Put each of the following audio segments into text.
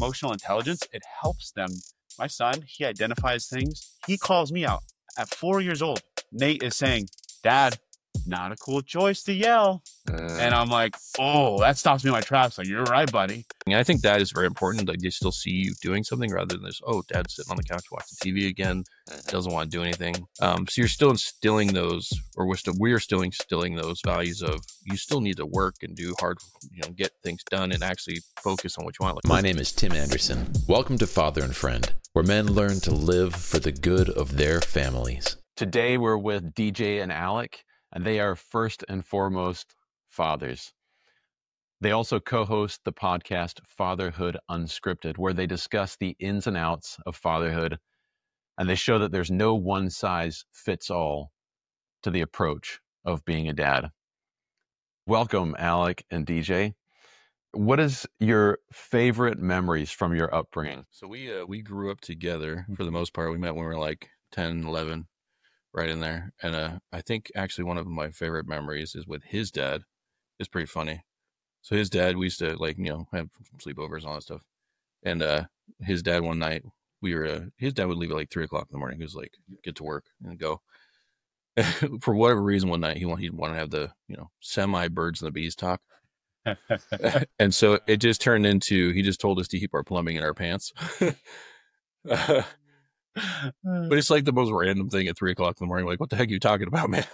emotional intelligence, it helps them. My son, he identifies things. He calls me out at 4 years old. Nate is saying, Dad, not a cool choice to yell. And I'm like, oh, that stops me in my tracks. Like, you're right, buddy. And I think that is very important. Like, they still see you doing something rather than this, oh, Dad's sitting on the couch watching TV again, doesn't want to do anything. So you're still instilling those, or we're still instilling those values of you still need to work and do hard, get things done and actually focus on what you want. My name is Tim Anderson. Welcome to Father and Friend, where men learn to live for the good of their families. Today we're with DJ and Alec, and they are first and foremost fathers. They also co-host the podcast Fatherhood Unscripted, where they discuss the ins and outs of fatherhood, and they show that there's no one size fits all to the approach of being a dad. Welcome, Alec and DJ. What is your favorite memories from your upbringing? So we grew up together for the most part. We met when we were like 10, 11, right in there. And I think actually one of my favorite memories is with his dad. It's pretty funny. So his dad, we used to have sleepovers and all that stuff. And his dad one night, his dad would leave at like 3:00 in the morning. He was like, get to work and go. For whatever reason, one night he wanted to have the, semi birds and the bees talk. And so it just turned into, he just told us to keep our plumbing in our pants. But it's like the most random thing at 3:00 in the morning. Like, what the heck are you talking about, man?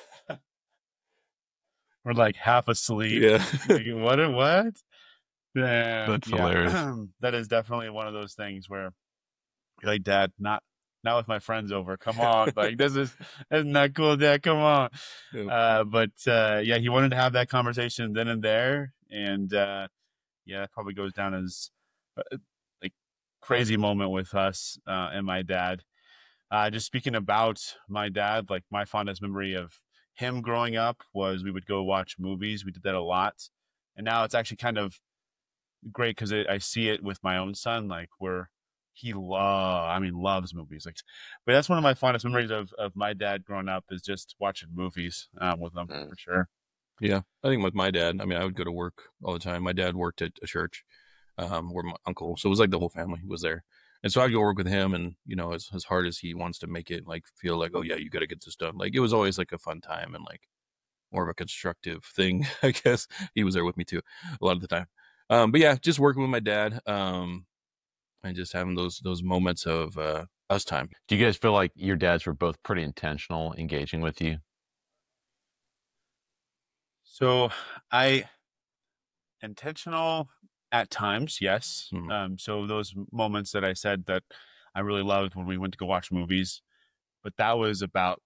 We're like half asleep. Yeah. Like, what? Yeah, That's hilarious. That is definitely one of those things where you're like, Dad, not with my friends over. Come on. Like, that's not cool, Dad. Come on. But he wanted to have that conversation then and there. And it probably goes down as like crazy moment with us and my dad. Just speaking about my dad, like my fondest memory of him growing up was we would go watch movies. We did that a lot. And now it's actually kind of great because I see it with my own son, like where he loves movies. Like, but that's one of my fondest memories of my dad growing up is just watching movies with him for sure. Yeah. I think with my dad, I would go to work all the time. My dad worked at a church where my uncle, so it was like the whole family was there. And so I'd go work with him and, as hard as he wants to make it, like, feel like, oh yeah, you got to get this done. Like, it was always like a fun time and like more of a constructive thing. I guess he was there with me too a lot of the time. But yeah, just working with my dad and just having those moments of us time. Do you guys feel like your dads were both pretty intentional engaging with you? So intentional at times, yes. Mm-hmm. So those moments that I said that I really loved when we went to go watch movies, but that was about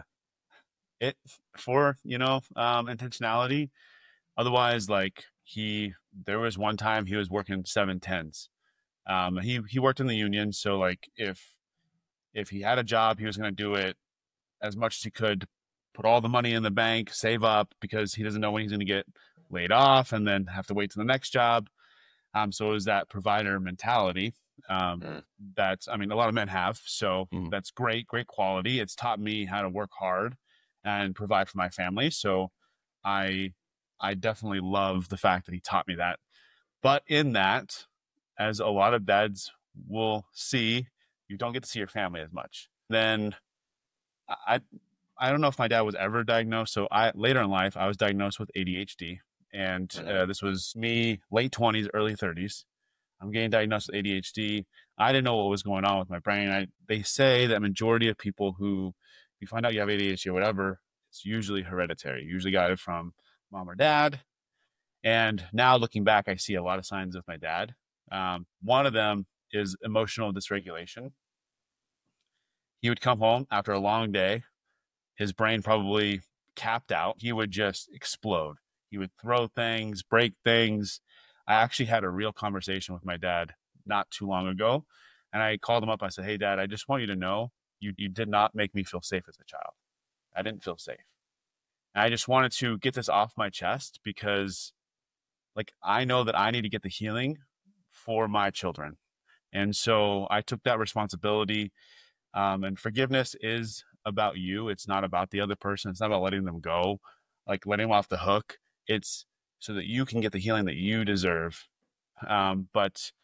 intentionality. Otherwise, like there was one time he was working 7-10s. He worked in the union. So like if he had a job, he was going to do it as much as he could, put all the money in the bank, save up, because he doesn't know when he's going to get laid off and then have to wait to the next job. So it was that provider mentality that, a lot of men have. So that's great quality. It's taught me how to work hard and provide for my family. So I definitely love the fact that he taught me that. But in that, as a lot of dads will see, you don't get to see your family as much. Then I don't know if my dad was ever diagnosed. So later in life, I was diagnosed with ADHD. And this was me, late 20s, early 30s. I'm getting diagnosed with ADHD. I didn't know what was going on with my brain. They say that majority of people who you find out you have ADHD or whatever, it's usually hereditary. You usually got it from mom or dad. And now looking back, I see a lot of signs of my dad. One of them is emotional dysregulation. He would come home after a long day. His brain probably capped out. He would just explode. He would throw things, break things. I actually had a real conversation with my dad not too long ago. And I called him up. I said, hey, Dad, I just want you to know you did not make me feel safe as a child. I didn't feel safe. And I just wanted to get this off my chest because I know that I need to get the healing for my children. And so I took that responsibility. And forgiveness is about you. It's not about the other person. It's not about letting them go, like letting them off the hook. It's so that you can get the healing that you deserve. But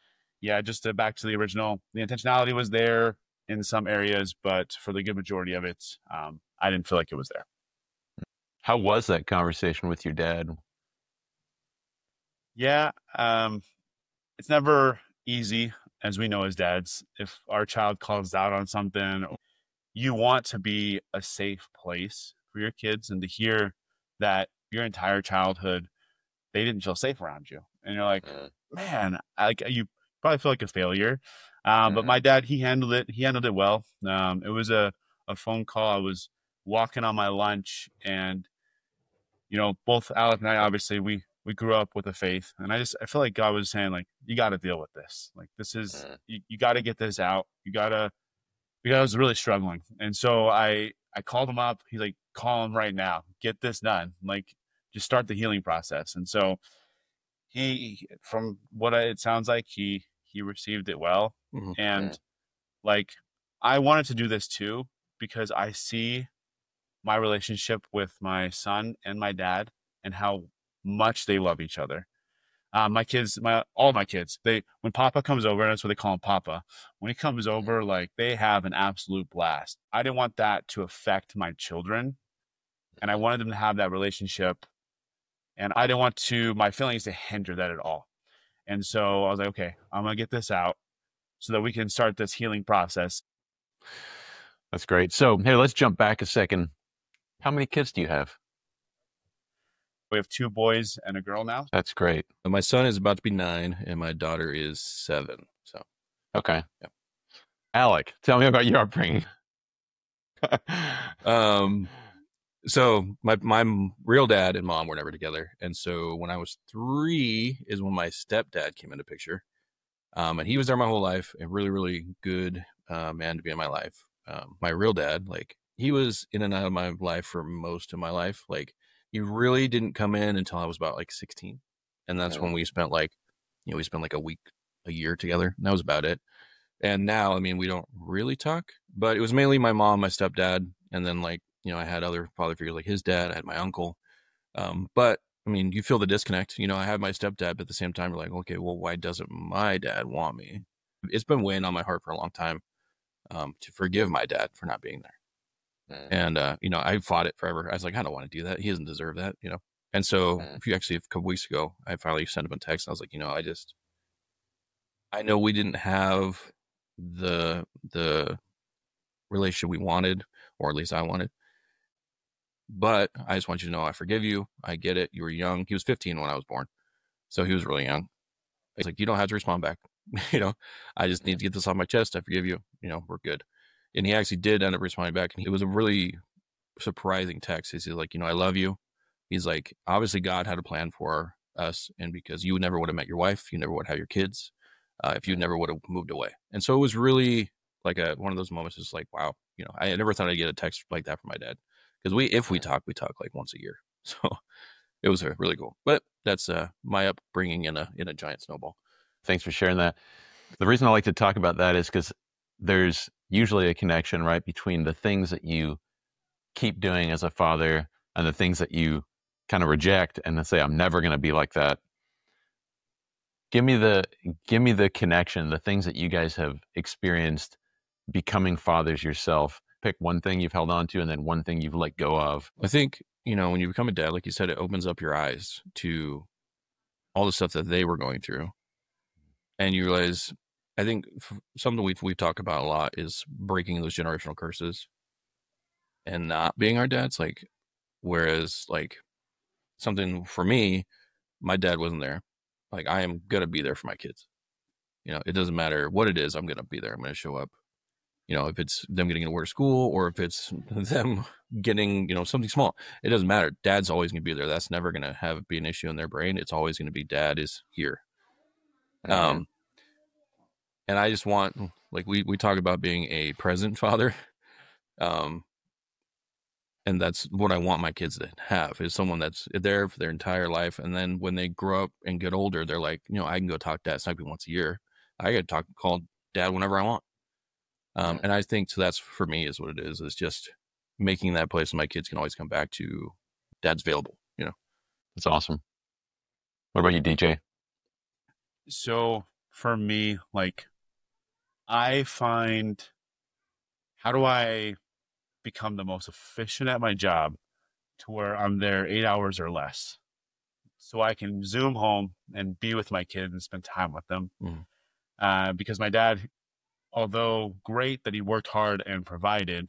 yeah, just back to the original, the intentionality was there in some areas, but for the good majority of it, I didn't feel like it was there. How was that conversation with your dad? Yeah, it's never easy, as we know as dads. If our child calls out on something, you want to be a safe place for your kids, and to hear that your entire childhood they didn't feel safe around you, and you're like, man, like you probably feel like a failure. But my dad, he handled it. He handled it well. It was a phone call. I was walking on my lunch, and both Alec and I, obviously, we grew up with a faith, and I feel like God was saying, like, you got to deal with this. Like, this is you got to get this out. Because I was really struggling, and so I called him up. He's like, call him right now. Get this done. Like, just start the healing process. And so he, from what it sounds like, he received it well. And like, I wanted to do this too, because I see my relationship with my son and my dad and how much they love each other. My kids, all my kids, when Papa comes over, and that's what they call him, Papa. When he comes over, like, they have an absolute blast. I didn't want that to affect my children, and I wanted them to have that relationship, and I didn't want my feelings to hinder that at all. And so I was like, okay, I'm gonna get this out so that we can start this healing process. That's great. So, hey, let's jump back a second. How many kids do you have? We have 2 boys and a girl now. That's great. My son is about to be 9 and my daughter is 7. So, okay. Yeah. Alec, tell me about your upbringing. So my real dad and mom were never together. And so when I was 3 is when my stepdad came into picture. And he was there my whole life, a really, really good man to be in my life. My real dad, like, he was in and out of my life for most of my life. Like, he really didn't come in until I was about like 16. And that's when we spent like a year together. And that was about it. And now, I mean, we don't really talk, but it was mainly my mom, my stepdad. And then, like, I had other father figures like his dad, I had my uncle. But I mean, you feel the disconnect. I have my stepdad, but at the same time, you're like, okay, well, why doesn't my dad want me? It's been weighing on my heart for a long time to forgive my dad for not being there. And, I fought it forever. I was like, I don't want to do that. He doesn't deserve that, And so a couple weeks ago, I finally sent him a text. And I was like, I know we didn't have the relationship we wanted, or at least I wanted. But I just want you to know I forgive you. I get it. You were young. He was 15 when I was born. So he was really young. He's like, you don't have to respond back. I just need to get this off my chest. I forgive you. We're good. And he actually did end up responding back. And it was a really surprising text. He's like, I love you. He's like, obviously God had a plan for us. And because you never would have met your wife, you never would have your kids, if you never would have moved away. And so it was really like one of those moments. It's like, wow, I never thought I'd get a text like that from my dad. Because if we talk like once a year. So it was really cool. But that's my upbringing in a giant snowball. Thanks for sharing that. The reason I like to talk about that is because there's usually a connection, right, between the things that you keep doing as a father and the things that you kind of reject and then say, I'm never going to be like that. Give me the connection, the things that you guys have experienced becoming fathers yourself. Pick one thing you've held on to and then one thing you've let go of. I think, when you become a dad, like you said, it opens up your eyes to all the stuff that they were going through. And you realize, I think something we've talked about a lot is breaking those generational curses and not being our dads. Like, whereas like something for me, my dad wasn't there. Like, I am going to be there for my kids. It doesn't matter what it is. I'm going to be there. I'm going to show up. If it's them getting to work school or if it's them getting, something small, it doesn't matter. Dad's always going to be there. That's never going to be an issue in their brain. It's always going to be dad is here. And I just want, like, we talk about being a present father. And that's what I want my kids to have, is someone that's there for their entire life. And then when they grow up and get older, they're like, I can go talk to dad Snipey once a year. I got to call dad whenever I want. And I think so that's for me is what it is just making that place my kids can always come back to dad's available, That's awesome. What about you, DJ? So for me, like I find, how do I become the most efficient at my job to where I'm there 8 hours or less, so I can zoom home and be with my kids and spend time with them. Because my dad, although great that he worked hard and provided,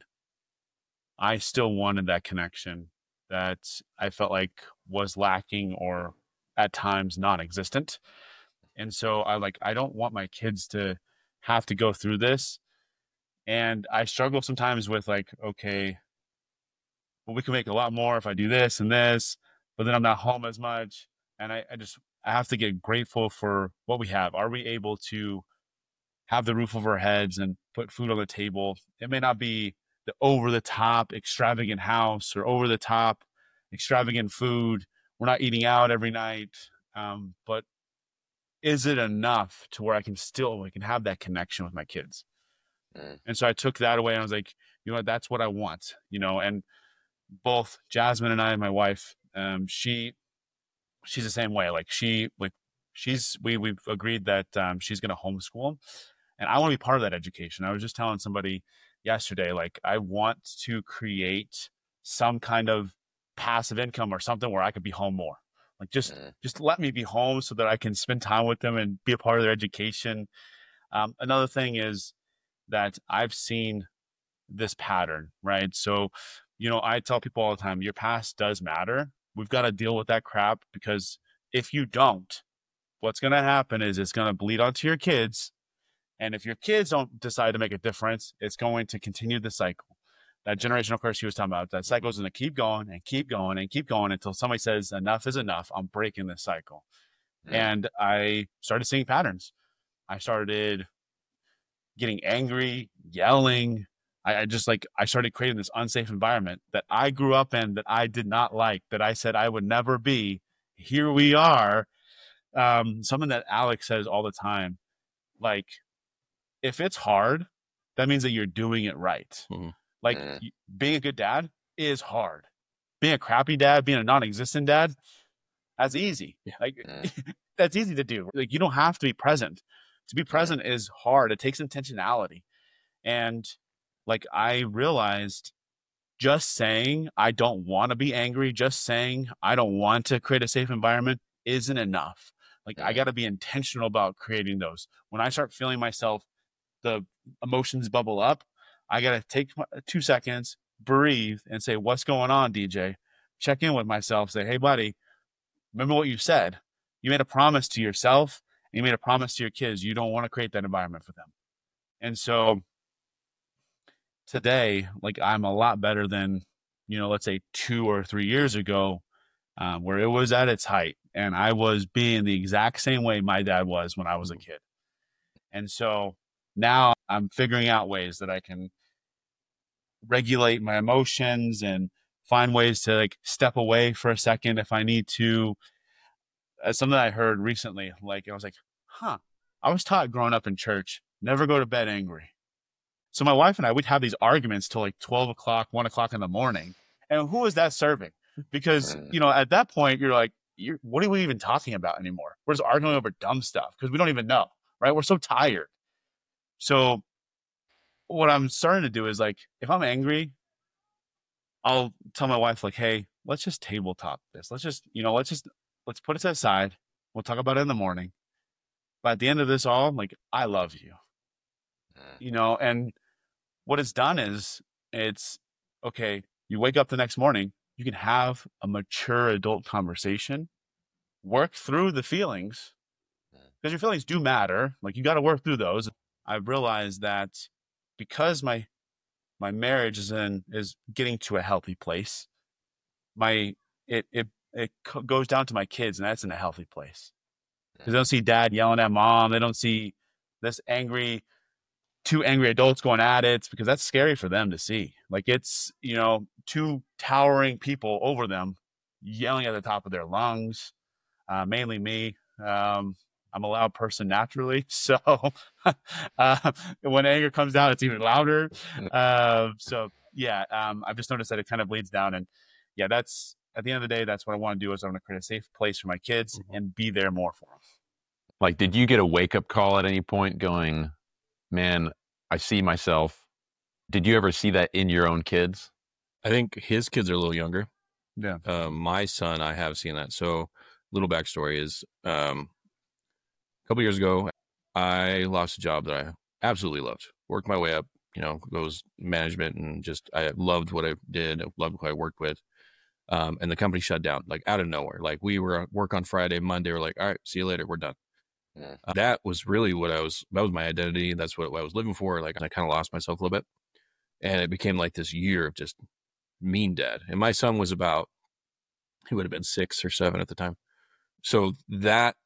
I still wanted that connection that I felt like was lacking or at times non-existent. And so I don't want my kids to have to go through this. And I struggle sometimes with like, okay, well, we can make a lot more if I do this and this, but then I'm not home as much. And I have to get grateful for what we have. Are we able to have the roof over our heads and put food on the table? It may not be the over the top extravagant house or over the top extravagant food. We're not eating out every night. But is it enough to where I can have that connection with my kids? And so I took that away and I was like, you know what, that's what I want, and both Jasmine and I, my wife, she's the same way. We've agreed that she's going to homeschool, and I want to be part of that education. I was just telling somebody yesterday, like I want to create some kind of passive income or something where I could be home more. Like just let me be home so that I can spend time with them and be a part of their education. Another thing is that I've seen this pattern, right? So, I tell people all the time, your past does matter. We've got to deal with that crap, because if you don't, what's going to happen is it's going to bleed onto your kids. And if your kids don't decide to make a difference, it's going to continue the cycle. That generational curse he was talking about, that cycle is going to keep going and keep going and keep going until somebody says, enough is enough. I'm breaking this cycle. And I started seeing patterns. I started getting angry, yelling. I started creating this unsafe environment that I grew up in, that I did not like, that I said I would never be. Here we are. Something that Alex says all the time, like, if it's hard, that means that you're doing it right. Like being a good dad is hard. Being a crappy dad, being a non-existent dad, that's easy. That's easy to do. Like, you don't have to be present. To be present is hard. It takes intentionality. And like, I realized just saying I don't want to be angry, just saying I don't want to create a safe environment isn't enough. Like, I got to be intentional about creating those. When I start feeling myself, the emotions bubble up, I got to take 2 seconds, breathe, and say, what's going on, DJ? Check in with myself, say, hey, buddy, remember what you said. You made a promise to yourself, and you made a promise to your kids. You don't want to create that environment for them. And so today, like, I'm a lot better than, let's say 2 or 3 years ago, where it was at its height, and I was being the exact same way my dad was when I was a kid. And so now I'm figuring out ways that I can regulate my emotions and find ways to like step away for a second if I need to. Something I heard recently, like I was like, I was taught growing up in church, never go to bed angry. So my wife and I, we'd have these arguments till like 12 o'clock, 1 o'clock in the morning. And who is that serving? Because, at that point, you're like, what are we even talking about anymore? We're just arguing over dumb stuff because we don't even know, right? We're so tired. So what I'm starting to do is, like, if I'm angry, I'll tell my wife, like, hey, let's just tabletop this. Let's put it aside. We'll talk about it in the morning. But at the end of this all, like, I love you. And what it's done is, it's okay. You wake up the next morning, you can have a mature adult conversation, work through the feelings, because your feelings do matter. Like, you got to work through those. I've realized that because my marriage is getting to a healthy place, it goes down to my kids, and that's in a healthy place. Because they don't see dad yelling at mom. They don't see this two angry adults going at it, because that's scary for them to see. Like, it's, two towering people over them yelling at the top of their lungs, mainly me. I'm a loud person naturally. So when anger comes down, it's even louder. I've just noticed that it kind of bleeds down. And yeah, that's, at the end of the day, that's what I want to do, is I want to create a safe place for my kids and be there more for them. Like, did you get a wake-up call at any point going, man, I see myself? Did you ever see that in your own kids? I think his kids are a little younger. Yeah. My son, I have seen that. So, little backstory is a couple years ago, I lost a job that I absolutely loved. Worked my way up, goes management, and just I loved what I did. I loved who I worked with. And the company shut down, like out of nowhere. Like we were at work on Friday, Monday, we're like, all right, see you later, we're done. Yeah. That was really that was my identity. That's what I was living for. Like I kind of lost myself a little bit. And it became like this year of just mean dad. And my son was he would have been 6 or 7 at the time. So that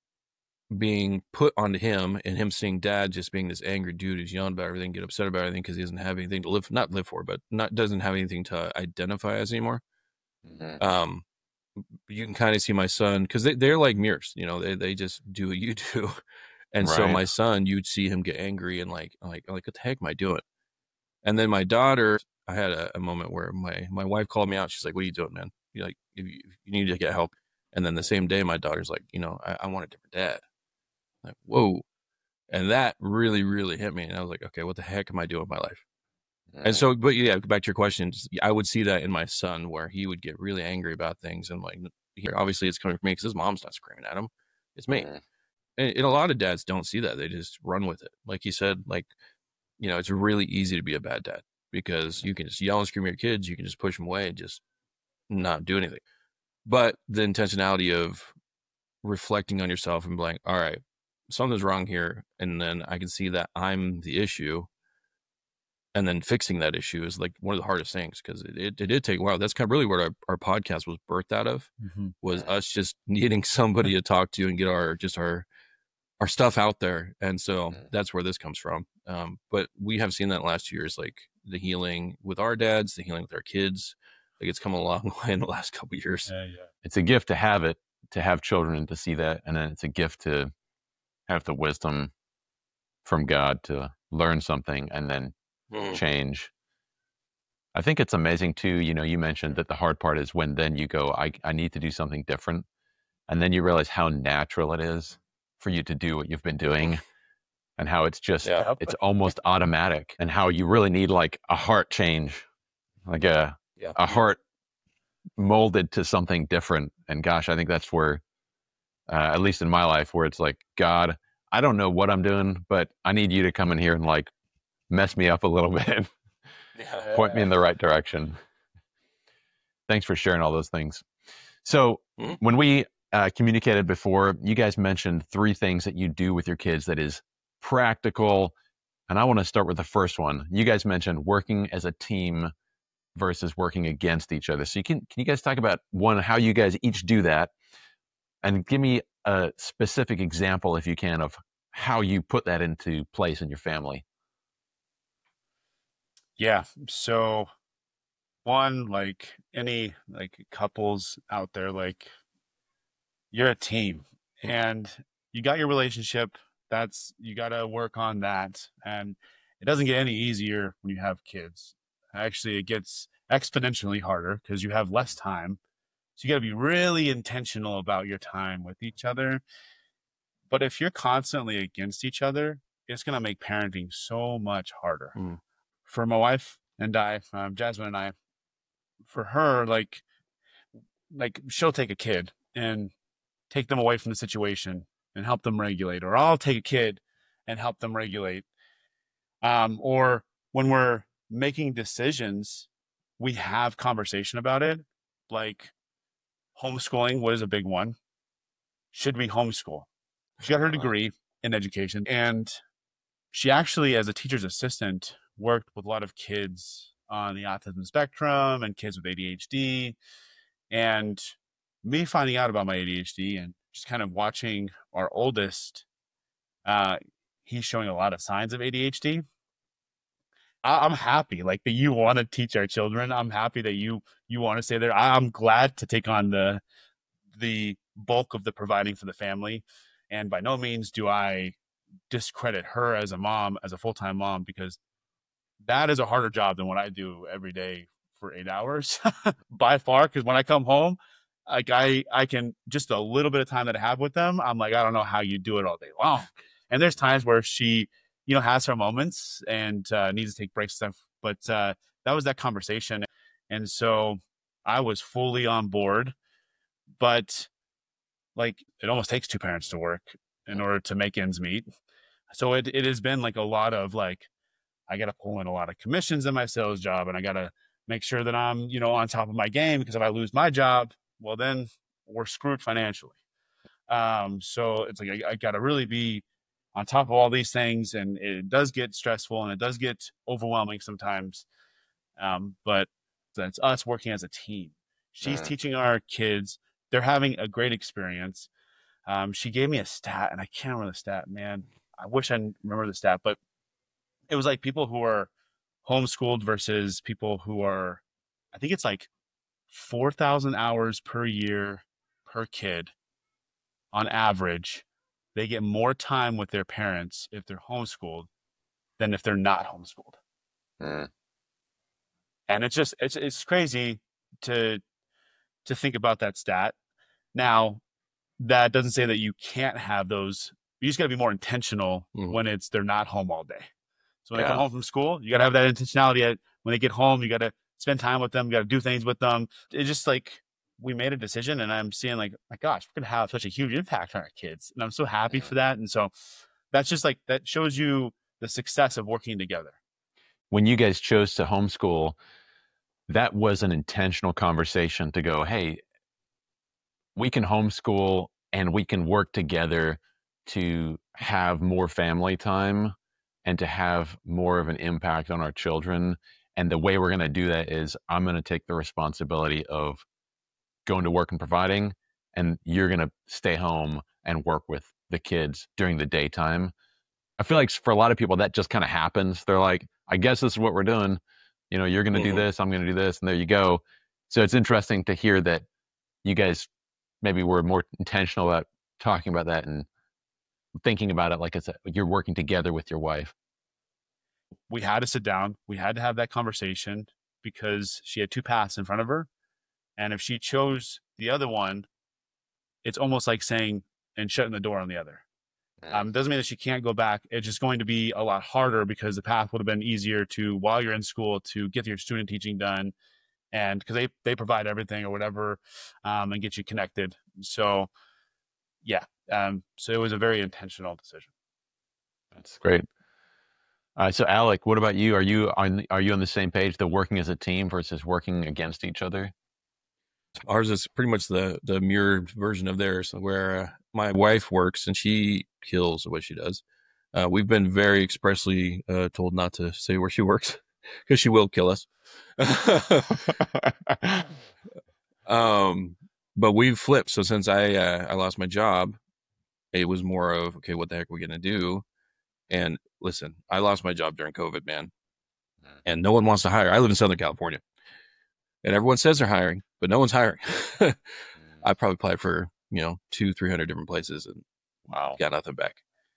being put onto him and him seeing dad just being this angry dude who's yelling about everything, get upset about everything because he doesn't have anything to not live for, but doesn't have anything to identify as anymore. Mm-hmm. You can kind of see my son because they're like mirrors, they just do what you do. And so my son, you'd see him get angry and like, what the heck am I doing? And then my daughter, I had a moment where my wife called me out. She's like, what are you doing, man? You're like, you need to get help. And then the same day, my daughter's like, I want a different dad. I'm like, whoa. And that really, really hit me. And I was like, okay, what the heck am I doing with my life? And so, but yeah, back to your question, I would see that in my son where he would get really angry about things. And like, obviously it's coming from me because his mom's not screaming at him. It's me. And a lot of dads don't see that. They just run with it. Like you said, like, it's really easy to be a bad dad because you can just yell and scream at your kids. You can just push them away and just not do anything. But the intentionality of reflecting on yourself and being like, all right, something's wrong here. And then I can see that I'm the issue. And then fixing that issue is like one of the hardest things because it did take a while. That's kind of really what our podcast was birthed out of, was us just needing somebody to talk to and get our stuff out there. And so that's where this comes from. But we have seen that last year's like the healing with our dads, the healing with our kids. Like it's come a long way in the last couple of years. Yeah. It's a gift to have children and to see that. And then it's a gift to have the wisdom from God to learn something and then change. I think it's amazing too. You mentioned that the hard part is when then you go, I need to do something different. And then you realize how natural it is for you to do what you've been doing and how it's just, it's almost automatic, and how you really need like a heart change, like a heart molded to something different. And gosh, I think that's where, at least in my life, where it's like, God, I don't know what I'm doing, but I need you to come in here and like mess me up a little bit, point me in the right direction. Thanks for sharing all those things. So when we communicated before, you guys mentioned 3 things that you do with your kids that is practical. And I want to start with the first one. You guys mentioned working as a team versus working against each other. So can you guys talk about one, how you guys each do that, and give me a specific example, if you can, of how you put that into place in your family? Yeah. So one, like any like couples out there, like you're a team and you got your relationship. You got to work on that. And it doesn't get any easier when you have kids. Actually, it gets exponentially harder because you have less time. So you got to be really intentional about your time with each other. But if you're constantly against each other, it's going to make parenting so much harder. For my wife and I, Jasmine and I, for her, like she'll take a kid and take them away from the situation and help them regulate, or I'll take a kid and help them regulate. Or when we're making decisions, we have conversation about it. Like homeschooling was a big one. Should we homeschool? She got her degree in education, and she actually, as a teacher's assistant, worked with a lot of kids on the autism spectrum and kids with ADHD. And me finding out about my ADHD and just kind of watching our oldest, he's showing a lot of signs of ADHD. I'm happy like that you want to teach our children. I'm happy that you want to stay there. I'm glad to take on the bulk of the providing for the family. And by no means do I discredit her as a mom, as a full-time mom, because that is a harder job than what I do every day for 8 hours by far. Because when I come home, like I can, just a little bit of time that I have with them, I'm like, I don't know how you do it all day long. And there's times where she, has her moments and needs to take breaks and stuff. But that was that conversation. And so I was fully on board. But like, it almost takes two parents to work in order to make ends meet. So it has been like a lot of like, I got to pull in a lot of commissions in my sales job, and I got to make sure that I'm, on top of my game, because if I lose my job, well, then we're screwed financially. So it's like, I got to really be on top of all these things, and it does get stressful and it does get overwhelming sometimes. But that's us working as a team. She's teaching our kids. They're having a great experience. She gave me a stat, and I can't remember the stat, man. I wish I remember the stat, but it was like people who are homeschooled versus people who are, I think it's like 4,000 hours per year per kid on average. They get more time with their parents if they're homeschooled than if they're not homeschooled. And it's just, it's crazy to think about that stat. Now, that doesn't say that you can't have those. You just got to be more intentional when they're not home all day. So when they come home from school, you got to have that intentionality. When they get home, you got to spend time with them. You got to do things with them. It's just like, we made a decision, and I'm seeing like, my gosh, we're going to have such a huge impact on our kids. And I'm so happy for that. And so that's just like, that shows you the success of working together. When you guys chose to homeschool, that was an intentional conversation to go, hey, we can homeschool and we can work together to have more family time and to have more of an impact on our children. And the way we're going to do that is, I'm going to take the responsibility of going to work and providing, and you're going to stay home and work with the kids during the daytime. I feel like for a lot of people that just kind of happens. They're like, I guess this is what we're doing. You're going to do this, I'm going to do this, and there you go. So it's interesting to hear that you guys maybe were more intentional about talking about that and thinking about it like you're working together with your wife. We had to sit down. We had to have that conversation because she had two paths in front of her. And if she chose the other one, it's almost like saying and shutting the door on the other. It doesn't mean that she can't go back. It's just going to be a lot harder because the path would have been easier to, while you're in school, to get your student teaching done, and because they provide everything or whatever, and get you connected. So yeah, so it was a very intentional decision. That's great. So Alec, what about you? Are you on the same page, the working as a team versus working against each other? Ours is pretty much the mirrored version of theirs, where my wife works and she kills what she does. We've been very expressly told not to say where she works because she will kill us. But we've flipped. So since I lost my job, it was more of, okay, what the heck are we going to do? And listen, I lost my job during COVID, man. And no one wants to hire. I live in Southern California. And everyone says they're hiring, but no one's hiring. I probably applied for, 200-300 different places and got nothing back.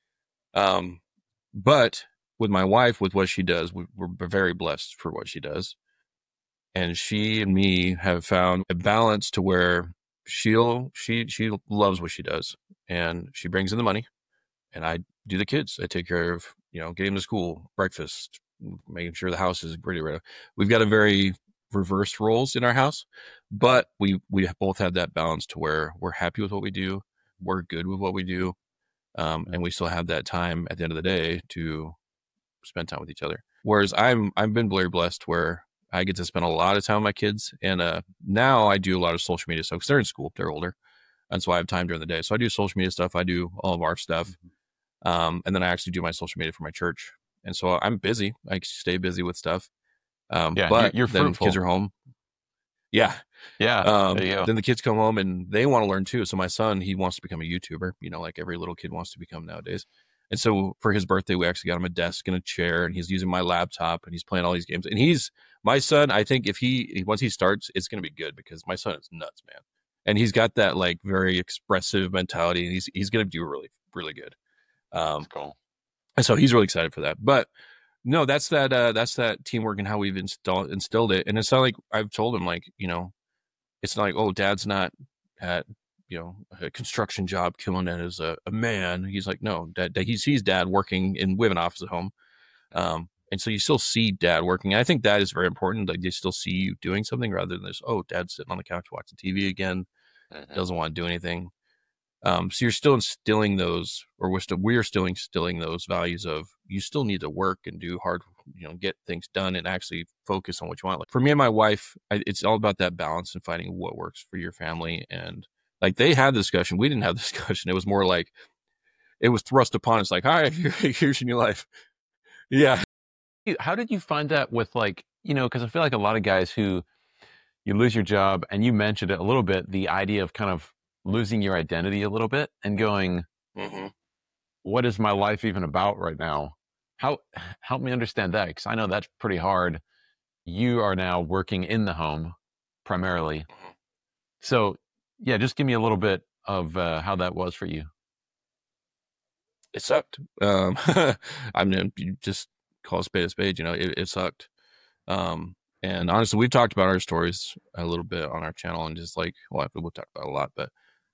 But with my wife, with what she does, we're very blessed for what she does. And she and me have found a balance to where she loves what she does, and she brings in the money, and I do the kids. I take care of, getting them to school, breakfast, making sure the house is pretty ready. We've got a very reverse roles in our house, but we both have that balance to where we're happy with what we do, we're good with what we do, and we still have that time at the end of the day to spend time with each other. Whereas I've been very blessed where I get to spend a lot of time with my kids, and now I do a lot of social media stuff because they're in school, they're older, and so I have time during the day. So I do social media stuff, I do all of our stuff, and then I actually do my social media for my church, and so I'm busy. I stay busy with stuff. But you're then fruitful. kids are home. Yeah. There you go. Then the kids come home and they want to learn too. So my son, he wants to become a YouTuber, like every little kid wants to become nowadays. And so for his birthday, we actually got him a desk and a chair, and he's using my laptop and he's playing all these games. And my son, I think once he starts, it's going to be good because my son is nuts, man. And he's got that like very expressive mentality, and he's going to do really, really good. That's cool. And so he's really excited for that. But no, that's that teamwork and how we've instilled it. And it's not like I've told him, like, it's not like, oh, dad's not at a construction job, coming in as a man. He's like, no, dad, he sees dad working in with an office at home. And so you still see dad working. I think that is very important. Like, they still see you doing something rather than this, oh, dad's sitting on the couch watching TV again, doesn't want to do anything. So you're still instilling those, or we're still instilling those values of, you still need to work and do hard, get things done and actually focus on what you want. Like for me and my wife, it's all about that balance and finding what works for your family. And like, they had the discussion. We didn't have the discussion. It was more like, it was thrust upon us, like, all right, here's your new life. Yeah. How did you find that with, like, because I feel like a lot of guys who you lose your job, and you mentioned it a little bit, the idea of kind of losing your identity a little bit and going, what is my life even about right now? Help me understand that, because I know that's pretty hard. You are now working in the home primarily. So yeah, just give me a little bit of how that was for you. It sucked. I mean, you just call a spade, it sucked. And honestly, we've talked about our stories a little bit on our channel, and just like, well, we'll talk about it a lot, but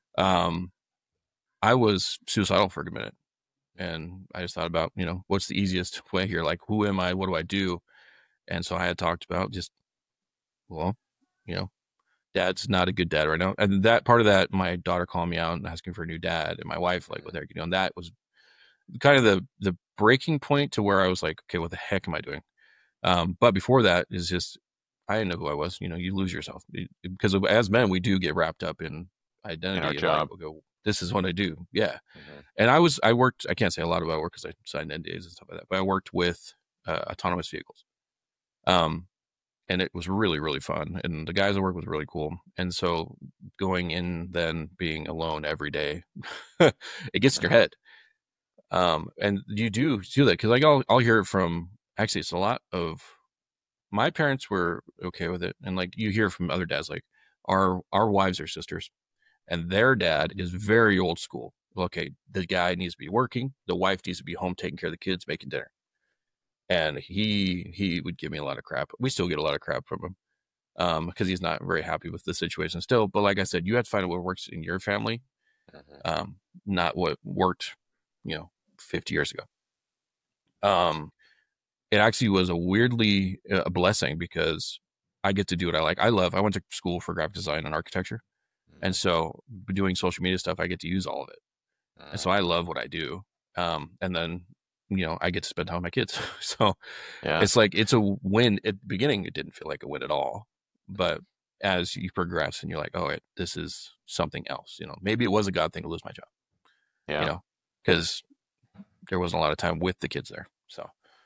I was suicidal for a minute, and I just thought about, what's the easiest way here? Like, who am I? What do I do? And so I had talked about just, well, dad's not a good dad right now. And that part of that, my daughter calling me out and asking for a new dad, and my wife, like, what they're doing, that was kind of the breaking point to where I was like, okay, what the heck am I doing? But before that is just, I didn't know who I was. You lose yourself, because as men, we do get wrapped up in identity. In our job. Like, we'll go, this is what I do. Yeah. And I worked, I can't say a lot about work because I signed NDAs and stuff like that, but I worked with autonomous vehicles. And it was really, really fun. And the guys I worked with were really cool. And so going in, then being alone every day, it gets in your head. And you do that, because like I'll hear it from, actually, it's a lot of, my parents were okay with it, and like you hear from other dads, like our wives are sisters, and their dad is very old school. Okay, the guy needs to be working, the wife needs to be home taking care of the kids, making dinner. And he would give me a lot of crap. We still get a lot of crap from him, because he's not very happy with the situation still. But like I said, you have to find out what works in your family, not what worked 50 years ago. It actually was a blessing, because I get to do what I like. I went to school for graphic design and architecture. And so doing social media stuff, I get to use all of it. And so I love what I do. And then, I get to spend time with my kids. So It's like, it's a win. At the beginning, it didn't feel like a win at all. But as you progress and you're like, oh, this is something else, maybe it was a God thing to lose my job, because there wasn't a lot of time with the kids there. So.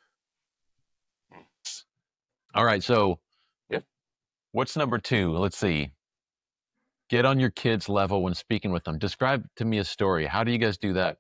All right. So what's number 2? Let's see. Get on your kids' level when speaking with them. Describe to me a story. How do you guys do that?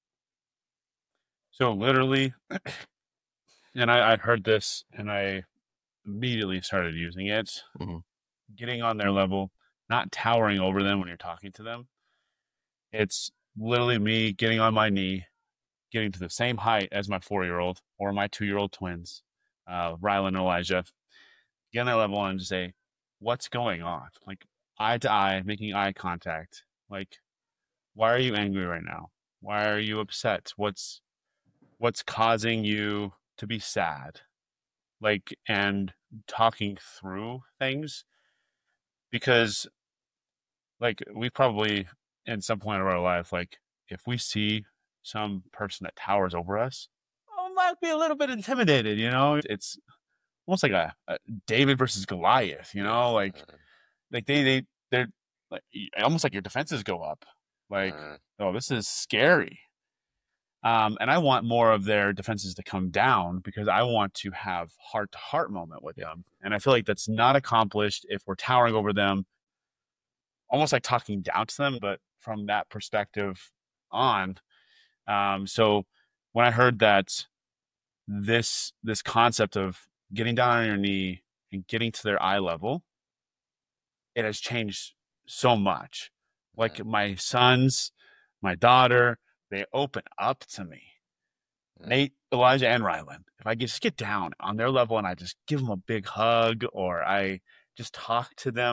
So literally, and I heard this and I immediately started using it, getting on their level, not towering over them when you're talking to them. It's literally me getting on my knee, getting to the same height as my 4-year-old or my 2-year-old twins, Rylan and Elijah, get on that level and just say, what's going on? Like, eye to eye, making eye contact. Like, why are you angry right now? Why are you upset? What's causing you to be sad? Like, and talking through things, because like, we probably in some point of our life, like, if we see some person that towers over us, I might be a little bit intimidated, it's almost like a David versus Goliath, like they're like, almost like your defenses go up, like, oh, this is scary. And I want more of their defenses to come down, because I want to have heart-to-heart moment with them. And I feel like that's not accomplished if we're towering over them, almost like talking down to them, but from that perspective on. So when I heard that this concept of getting down on your knee and getting to their eye level, it has changed so much. Like, my sons, my daughter, they open up to me. Nate, Elijah, and Rylan. If I just get down on their level and I just give them a big hug, or I just talk to them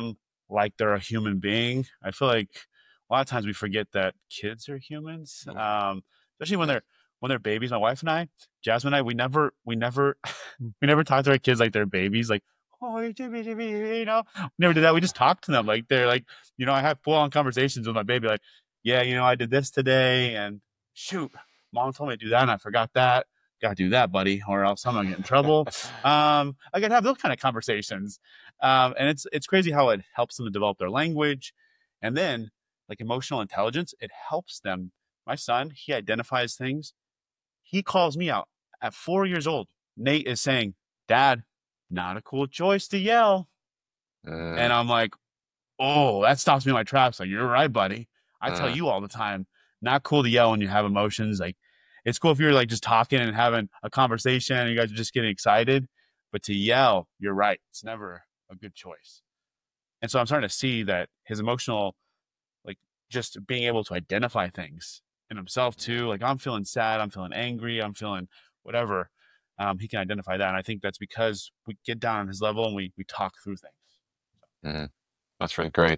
like they're a human being. I feel like a lot of times we forget that kids are humans, especially when they're babies. My wife and I, Jasmine and I, we never we never talk to our kids like they're babies. Like, oh, we never did that. We just talk to them like they're like, I have full on conversations with my baby. Like, yeah, I did this today, and shoot, mom told me to do that, and I forgot that. Got to do that, buddy, or else I'm gonna get in trouble. I gotta have those kind of conversations, and it's crazy how it helps them to develop their language, and then like emotional intelligence, it helps them. My son, he identifies things. He calls me out at 4 years old. Nate is saying, "Dad, not a cool choice to yell," and I'm like, "Oh, that stops me in my tracks." Like, you're right, buddy. I tell you all the time, not cool to yell when you have emotions. Like, it's cool if you're like just talking and having a conversation and you guys are just getting excited, but to yell, you're right. It's never a good choice. And so I'm starting to see that his emotional, like just being able to identify things in himself too. Like, I'm feeling sad, I'm feeling angry, I'm feeling whatever. He can identify that. And I think that's because we get down on his level and we talk through things. That's really great.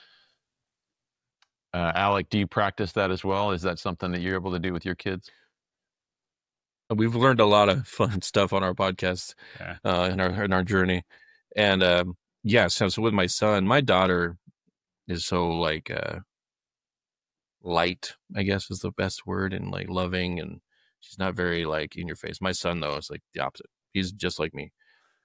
Alec, do you practice that as well? Is that something that you're able to do with your kids? We've learned a lot of fun stuff on our podcast, in our journey. And so with my son, my daughter is so like light, I guess is the best word, and like loving, and she's not very like in your face. My son though is like the opposite. He's just like me.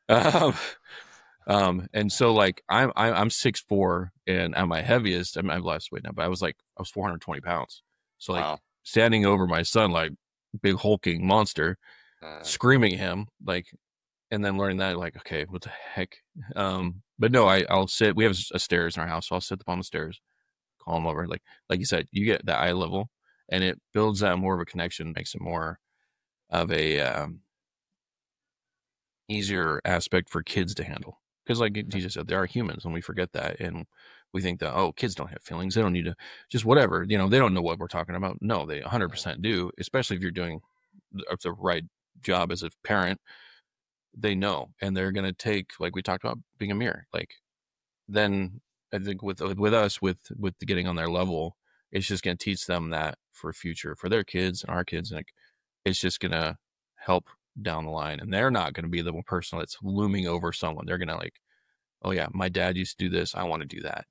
And so like I'm 6'4", and at my heaviest, I mean, I've lost weight now, but I was 420 pounds. So like standing over my son, like big hulking monster, screaming at him, like, and then learning that, like, okay, what the heck? But no, I'll sit. We have a stairs in our house, so I'll sit up on the stairs, call him over. Like you said, you get that eye level, and it builds that more of a connection, makes it more of a easier aspect for kids to handle. Because like Jesus said, there are humans, and we forget that, and we think that, oh, kids don't have feelings, they don't need to, just whatever, they don't know what we're talking about. No, they 100% do, especially if you're doing the right job as a parent. They know, and they're going to take, like we talked about, being a mirror. Like, then I think with us, with getting on their level, it's just going to teach them that for future, for their kids and our kids, and like, it's just going to help down the line. And they're not going to be the one person that's looming over someone. They're going to like, oh yeah, my dad used to do this, I want to do that.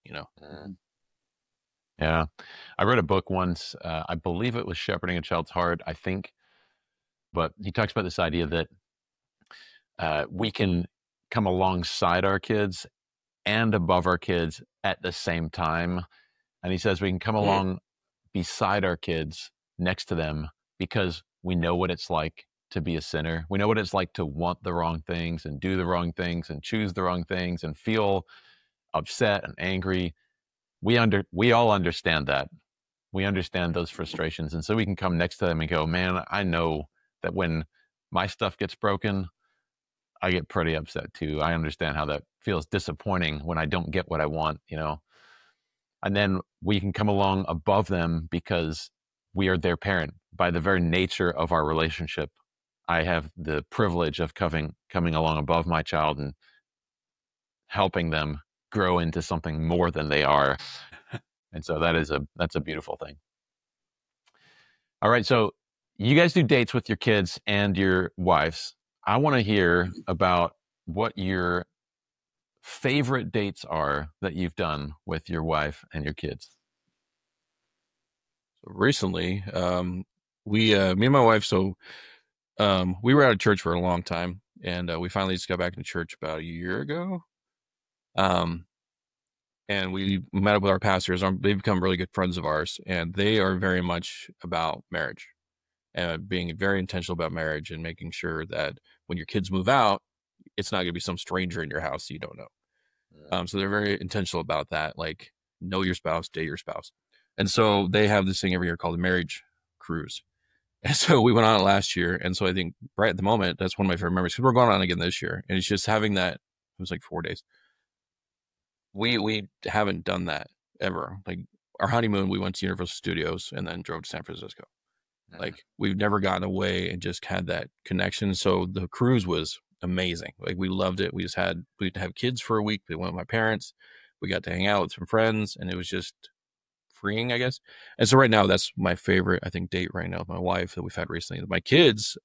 Yeah, I read a book once. I believe it was Shepherding a Child's Heart, I think, but he talks about this idea that we can come alongside our kids and above our kids at the same time. And he says we can come along beside our kids, next to them, because we know what it's like to be a sinner. We know what it's like to want the wrong things and do the wrong things and choose the wrong things and feel upset and angry. We all understand that. We understand those frustrations. And so we can come next to them and go, man, I know that when my stuff gets broken, I get pretty upset too. I understand how that feels disappointing when I don't get what I want, And then we can come along above them because we are their parent. By the very nature of our relationship, I have the privilege of coming along above my child and helping them grow into something more than they are. And so that's a beautiful thing. All right, so you guys do dates with your kids and your wives. I want to hear about what your favorite dates are that you've done with your wife and your kids. So recently, me and my wife, we were out of church for a long time, and we finally just got back into church about a year ago. And we met up with our pastors. They've become really good friends of ours, and they are very much about marriage and being very intentional about marriage and making sure that when your kids move out, it's not going to be some stranger in your house that you don't know. So they're very intentional about that, like know your spouse, date your spouse. And so they have this thing every year called the marriage cruise. And so we went on it last year. And so I think right at the moment, that's one of my favorite memories, because we're going on again this year. And it's just having that, it was like 4 days. We haven't done that ever. Like our honeymoon, we went to Universal Studios and then drove to San Francisco. Like we've never gotten away and just had that connection. So the cruise was amazing. Like we loved it. We'd have kids for a week. We went with my parents. We got to hang out with some friends, and it was just freeing, I guess. And so right now, that's my favorite, I think, date right now with my wife that we've had recently. My kids,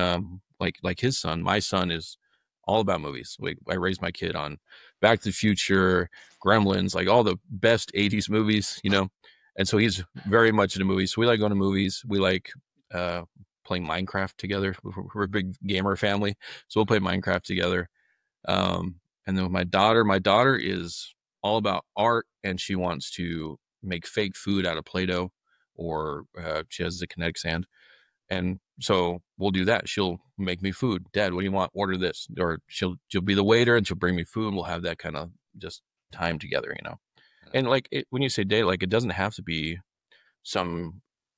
like his son, my son is all about movies. I raised my kid on Back to the Future, Gremlins, like all the best 80s movies, you know. And so he's very much into movies. So we like going to movies. We like playing Minecraft together. We're a big gamer family, so we'll play Minecraft together. And then with my daughter is all about art, and she wants to make fake food out of Play-Doh, or she has the kinetic sand. And so we'll do that. She'll make me food. Dad, what do you want? Order this. Or she'll be the waiter, and she'll bring me food, and we'll have that kind of just time together, you know. And like when you say date, like it doesn't have to be some,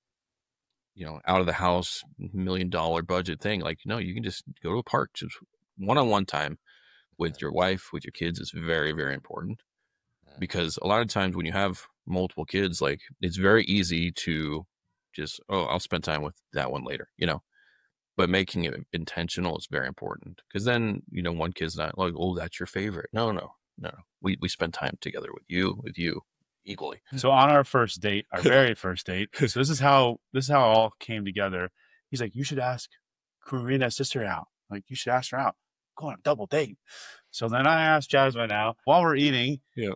you know, out of the house $1 million budget thing. Like, no, you can just go to a park. Just one-on-one time with your wife, with your kids is very, very important, because a lot of times when you have multiple kids, like it's very easy to just, oh, I'll spend time with that one later, you know. But making it intentional is very important, because then, you know, one kid's not like, oh, that's your favorite. No. We spend time together with you equally. So on our first date, our very first date, so this is how it all came together. He's like, you should ask Karina's sister out. Like, you should ask her out. Go on a double date. So then I asked Jasmine out while we're eating. Yeah.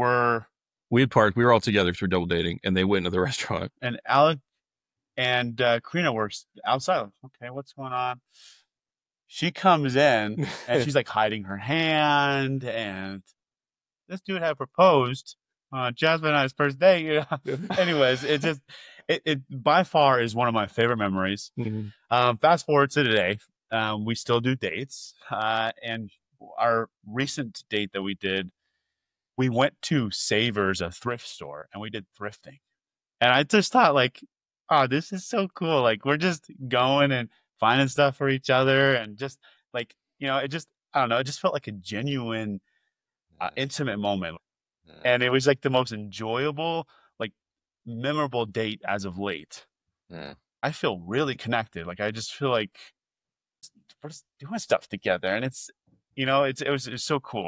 We had parked. We were all together through double dating, and they went to the restaurant. And Alec and Karina were outside. Like, okay, what's going on? She comes in and she's like hiding her hand, and this dude had proposed on Jasmine and I's first date. You know? Anyways, it by far is one of my favorite memories. Mm-hmm. Fast forward to today, we still do dates, and our recent date that we did, we went to Savers, a thrift store, and we did thrifting. And I just thought, like, oh, this is so cool. Like, we're just going and finding stuff for each other, and just like, you know, I don't know, it just felt like a genuine intimate moment. And it was like the most enjoyable, like memorable date as of late. I feel really connected. Like, I just feel like we're just doing stuff together, and it's, you know, it was so cool.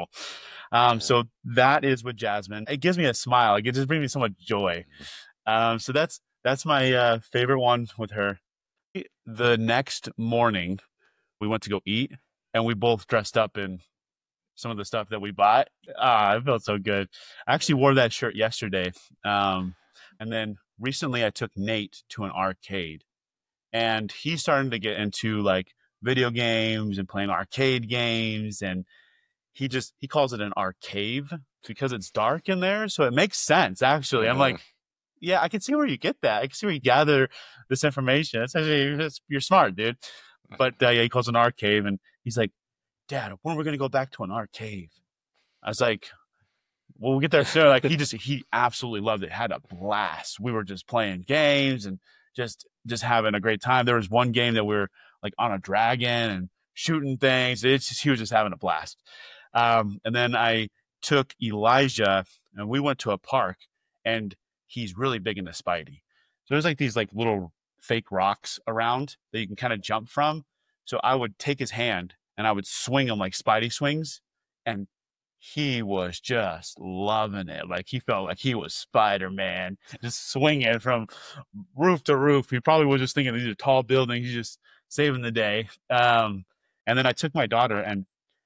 So that is with Jasmine. It gives me a smile. Like, it just brings me so much joy. So that's my favorite one with her. The next morning, we went to go eat, and we both dressed up in some of the stuff that we bought. It felt so good. I actually wore that shirt yesterday. And then recently I took Nate to an arcade, and he's starting to get into like video games and playing arcade games. And he calls it an arcave because it's dark in there. So it makes sense, actually. I'm like, yeah, I can see where you get that. I can see where you gather this information. It's actually, you're smart, dude. But yeah, he calls it an arcade, and he's like, Dad, when are we going to go back to an arcade? I was like, well, we'll get there soon. Like, he absolutely loved it. Had a blast. We were just playing games and just having a great time. There was one game that we were like on a dragon and shooting things. He was just having a blast. And then I took Elijah, and we went to a park, and he's really big into Spidey. So there's like these like little fake rocks around that you can kind of jump from. So I would take his hand and I would swing him like Spidey swings, and he was just loving it. Like, he felt like he was Spider-Man, just swinging from roof to roof. He probably was just thinking these are tall buildings. He's just saving the day. And then I took my daughter, and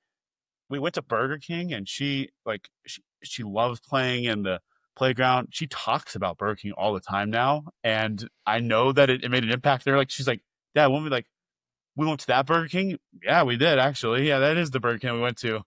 we went to Burger King, and she loves playing in the playground. She talks about Burger King all the time now, and I know that it made an impact there. Like, she's like, Dad, when we went to that Burger King? Yeah, we did, actually. Yeah, that is the Burger King we went to.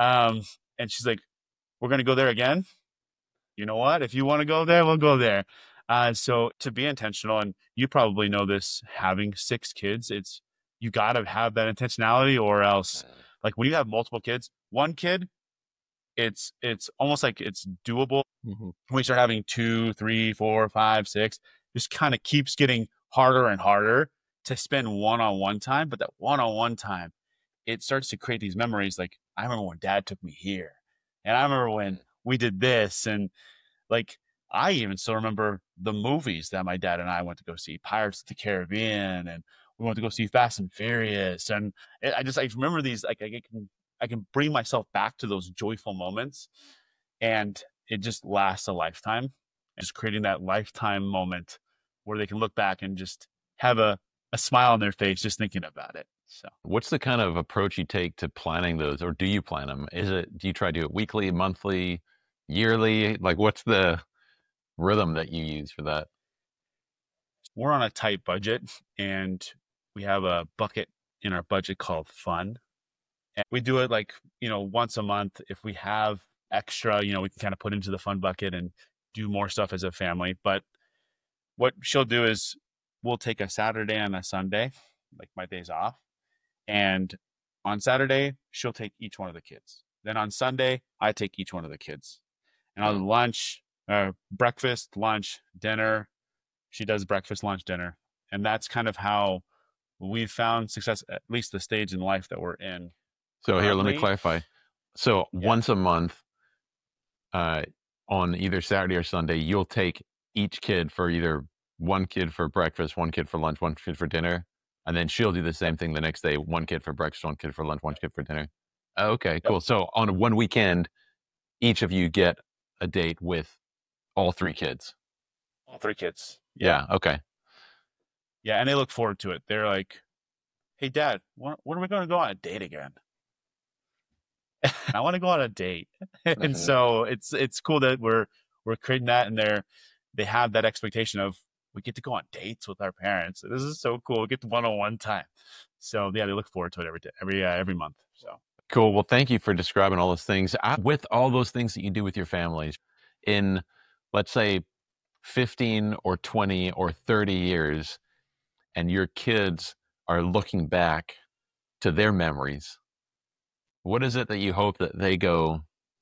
And she's like, we're going to go there again? You know what? If you want to go there, we'll go there. So to be intentional, and you probably know this, having 6 kids, you got to have that intentionality, or else, like, when you have multiple kids, one kid, it's almost like it's doable. Mm-hmm. When we start having 2, 3, 4, 5, 6, just kind of keeps getting harder and harder to spend one-on-one time. But that one-on-one time, it starts to create these memories. Like, I remember when Dad took me here, and I remember when we did this, and like, I even still remember the movies that my dad and I went to go see, Pirates of the Caribbean, and we went to go see Fast and Furious. And I remember these, like, I can bring myself back to those joyful moments. and it just lasts a lifetime. And just creating that lifetime moment where they can look back and just have a smile on their face just thinking about it. So What's the kind of approach you take to planning those, or do you plan them? Do you try to do it weekly, monthly, yearly? Like, what's the rhythm that you use for that? we're on a tight budget, and we have a bucket in our budget called fun. And we do it like, once a month. If we have extra, we can kind of put into the fun bucket and do more stuff as a family. But what she'll do is we'll take a Saturday and a Sunday, like my days off. And on Saturday, she'll take each one of the kids. Then on Sunday, I take each one of the kids. And on lunch, breakfast, lunch, dinner, she does breakfast, lunch, dinner. And that's kind of how we've found success, at least the stage in life that we're in. So here, let me Currently- clarify. So Yeah. once a month, on either Saturday or Sunday, you'll take each kid for either one kid for breakfast, one kid for lunch, one kid for dinner, and then she'll do the same thing the next day: one kid for breakfast, one kid for lunch, one kid for dinner. Okay, cool. So on one weekend, each of you get a date with all three kids. All three kids. Yeah. Okay. Yeah, and they look forward to it. They're like, "Hey, Dad, when are we going to go on a date again?" I want to go on a date. And so it's cool that we're creating that, and they have that expectation of, we get to go on dates with our parents. This is so cool. We get to one-on-one time. So yeah, they look forward to it every day, every month. So Cool. Well, thank you for describing all those things. With all those things that you do with your families, in, let's say, 15 or 20 or 30 years, and your kids are looking back to their memories, what is it that you hope that they go,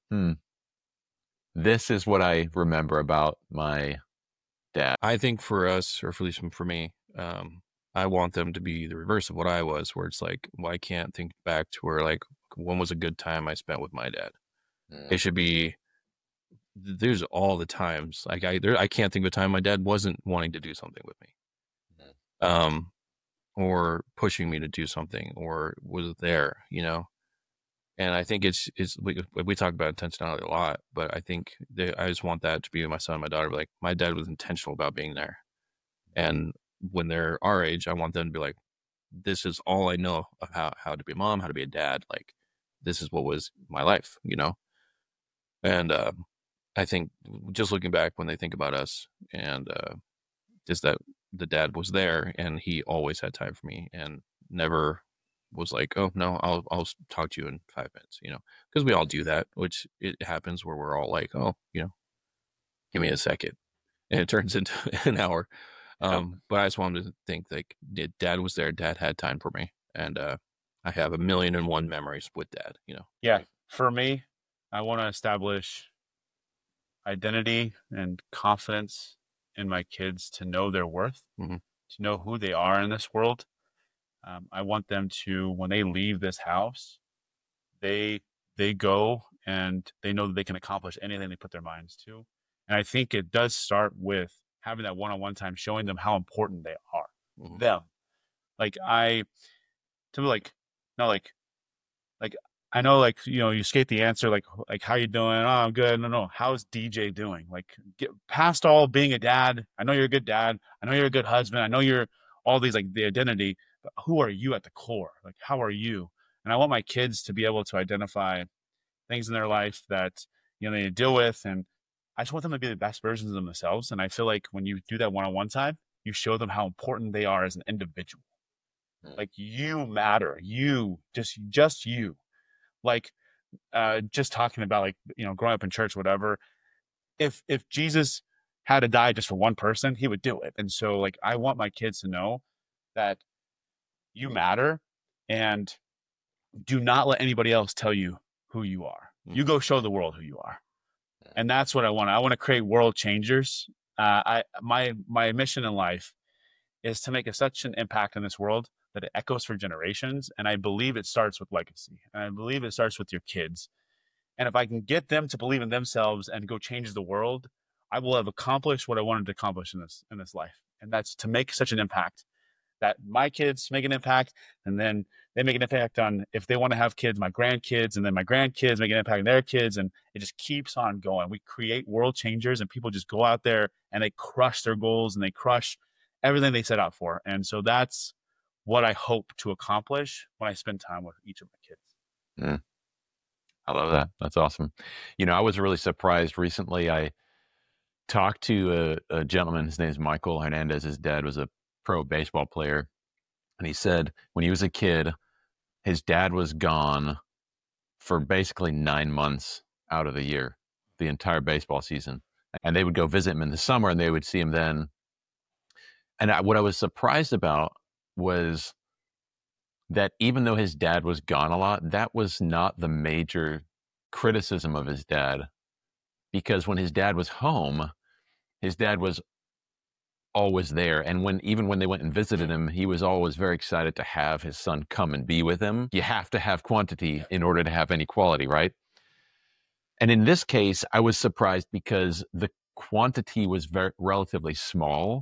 this is what I remember about my dad? I think for us, or at least for me, I want them to be the reverse of what I was, where it's like, well, I can't think back to where, like, when was a good time I spent with my dad. It should be, there's all the times, like I can't think of a time my dad wasn't wanting to do something with me, or pushing me to do something, or was there, And I think we talk about intentionality a lot, but I think I just want that to be my son and my daughter. Like, my dad was intentional about being there, and when they're our age, I want them to be like, this is all I know of how to be a mom, how to be a dad. Like, this is what was my life, And I think just looking back when they think about us, and just that the dad was there and he always had time for me and never was like, oh no, I'll talk to you in 5 minutes, because we all do that, which it happens where we're all like, oh, give me a second, and it turns into an hour. But I just wanted to think, like, dad was there, dad had time for me, and I have 1,000,001 memories with dad. yeah, for me, I want to establish identity and confidence in my kids to know their worth, to know who they are in this world. I want them to, when they leave this house, they go and they know that they can accomplish anything they put their minds to. And I think it does start with having that one-on-one time, showing them how important they are. Them. Like, I know, like, you skate the answer, like how you doing? Oh, I'm good. No. How's DJ doing? Like, get past all being a dad. I know you're a good dad. I know you're a good husband. I know you're all these, like, the identity, but who are you at the core? Like, how are you? And I want my kids to be able to identify things in their life that, they need to deal with. And I just want them to be the best versions of themselves. And I feel like when you do that one-on-one time, you show them how important they are as an individual. Like, you matter. You, just you. Like, just talking about, like, growing up in church, whatever. If Jesus had to die just for one person, he would do it. And so, like, I want my kids to know that you matter, and do not let anybody else tell you who you are. You go show the world who you are. And that's what I want. I want to create world changers. My mission in life is to make such an impact in this world that it echoes for generations. And I believe it starts with legacy. And I believe it starts with your kids. And if I can get them to believe in themselves and go change the world, I will have accomplished what I wanted to accomplish in this life. And that's to make such an impact that my kids make an impact, and then they make an impact on, if they want to have kids, my grandkids, and then my grandkids make an impact on their kids. And it just keeps on going. We create world changers, and people just go out there and they crush their goals and they crush everything they set out for. And so that's what I hope to accomplish when I spend time with each of my kids. I love that. That's awesome. I was really surprised recently. I talked to a gentleman. His name is Michael Hernandez. His dad was a pro baseball player. And he said when he was a kid, his dad was gone for basically 9 months out of the year, the entire baseball season. And they would go visit him in the summer and they would see him then. And what I was surprised about was that even though his dad was gone a lot, that was not the major criticism of his dad. Because when his dad was home, his dad was always there. And even when they went and visited him, he was always very excited to have his son come and be with him. You have to have quantity in order to have any quality, right? And in this case, I was surprised because the quantity was relatively small.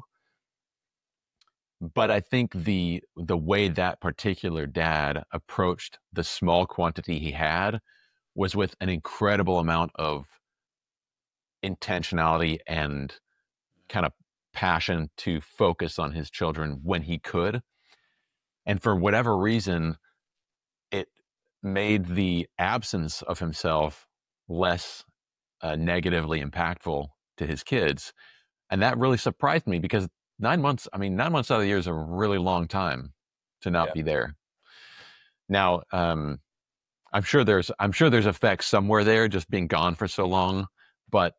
But I think the way that particular dad approached the small quantity he had was with an incredible amount of intentionality and kind of passion to focus on his children when he could. And for whatever reason, it made the absence of himself less negatively impactful to his kids. And that really surprised me because 9 months out of the year is a really long time to not be there. Now, I'm sure there's effects somewhere there, just being gone for so long, but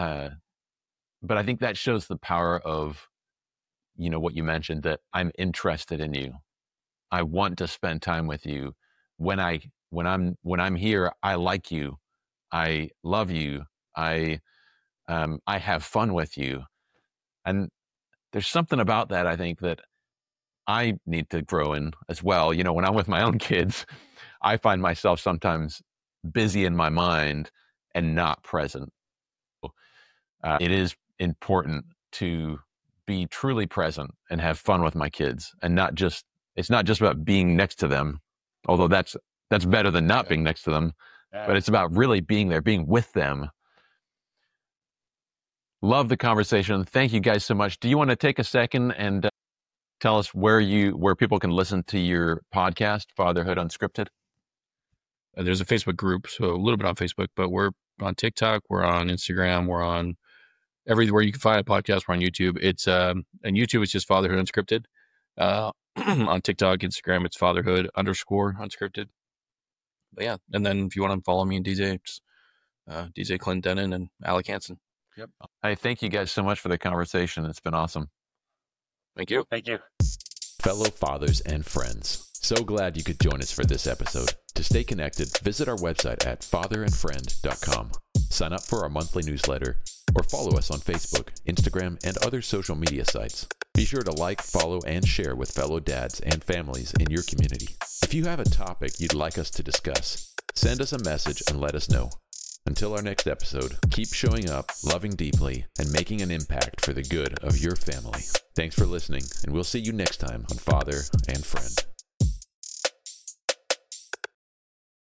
I think that shows the power of, what you mentioned, that I'm interested in you. I want to spend time with you. When I'm here, I like you. I love you. I have fun with you. And there's something about that, I think, that I need to grow in as well. When I'm with my own kids, I find myself sometimes busy in my mind and not present. It is important to be truly present and have fun with my kids, and it's not just about being next to them, although that's better than not being next to them, but it's about really being there, being with them. Love the conversation. Thank you guys so much. Do you want to take a second and tell us where people can listen to your podcast, Fatherhood Unscripted? There's a Facebook group, so a little bit on Facebook, but we're on TikTok, we're on Instagram, we're on everywhere you can find a podcast. We're on YouTube. It's and YouTube is just Fatherhood Unscripted. On TikTok, Instagram, it's Fatherhood_Unscripted. But yeah, and then if you want to follow me and DJ, it's DJ Clint Denon and Alec Hansen. Yep. Hey, thank you guys so much for the conversation. It's been awesome. Thank you. Thank you. Fellow fathers and friends, so glad you could join us for this episode. To stay connected, visit our website at fatherandfriend.com. Sign up for our monthly newsletter or follow us on Facebook, Instagram, and other social media sites. Be sure to like, follow, and share with fellow dads and families in your community. If you have a topic you'd like us to discuss, send us a message and let us know. Until our next episode, keep showing up, loving deeply, and making an impact for the good of your family. Thanks for listening, and we'll see you next time on Father and Friend.